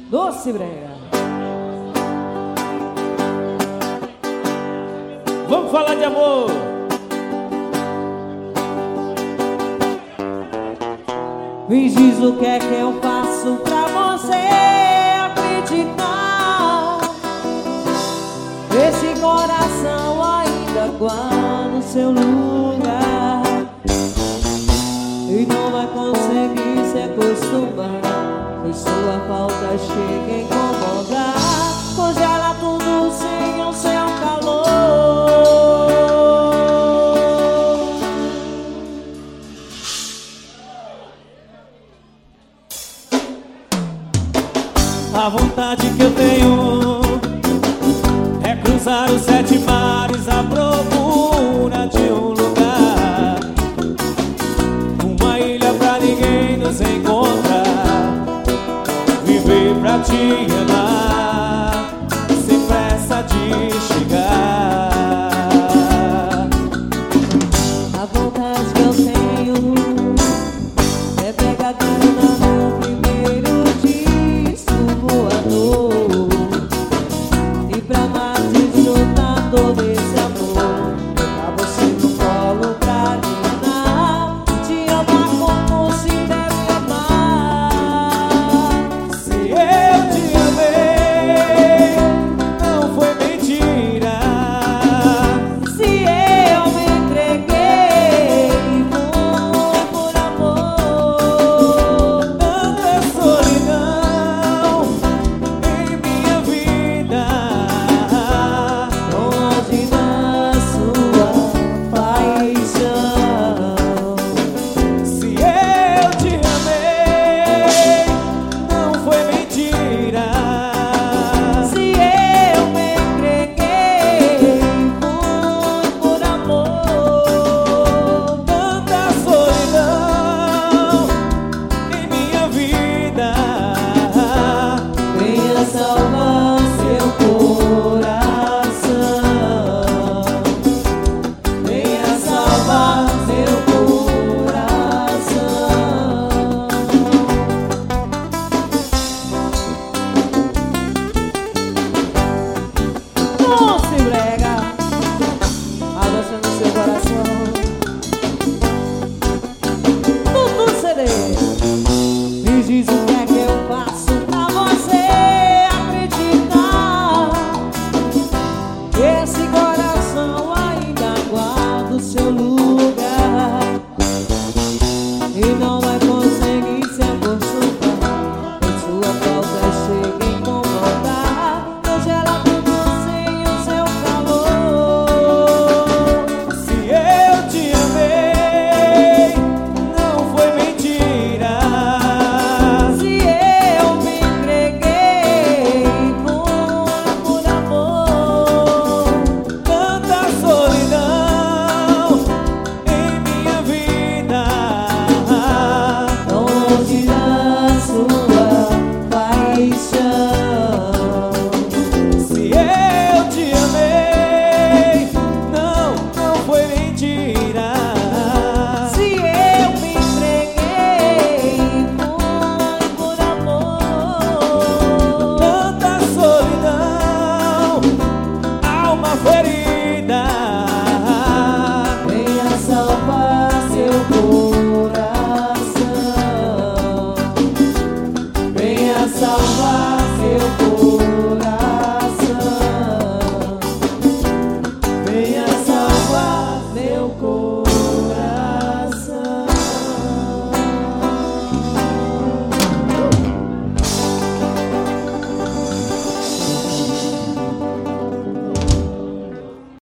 Doce Brega. Vamos falar de amor. Me diz o que é que eu faço pra você acreditar. Esse coração ainda guarda o seu lugar e não vai conseguir se acostumar, pois sua falta chega a incomodar. Congela tudo sem o seu calor. A vontade que eu tenho é cruzar os 7 mares à procura de um lugar, uma ilha pra ninguém nos encontrar, viver pra te amar, sem pressa de chegar. A vontade que eu tenho é pegar carona no primeiro disco voador e pra mais desfrutar todo esse amor, botar você no colo pra ninar, te amar como se deve amar. Se eu te amei, não foi mentira. Se eu me entreguei, foi por amor. Tanta solidão em minha vida, Longe da sua paixão. se eu te amei, não foi mentira. Se eu me entreguei, foi por amor. Tanta solidão em minha vida, Venha salvar seu coração. Venha salvar seu coração. Doce Brega, adoçando seu coração. Tudo CD. Me diz o que é que eu faço pra você acreditar. Esse coração ainda guarda o seu lugar e não vai conseguir se acostumar, pois sua falta chega a incomodar. Congela tudo sem o seu calor. se eu te amei, não foi mentira. Se eu me entreguei, foi por amor. Tanta solidão em minha vida, Longe da sua paixão. se eu te amei, não foi mentira. Se eu me entreguei, foi por amor. Tanta solidão, alma ferida, Venha salvar seu coração. Venha salvar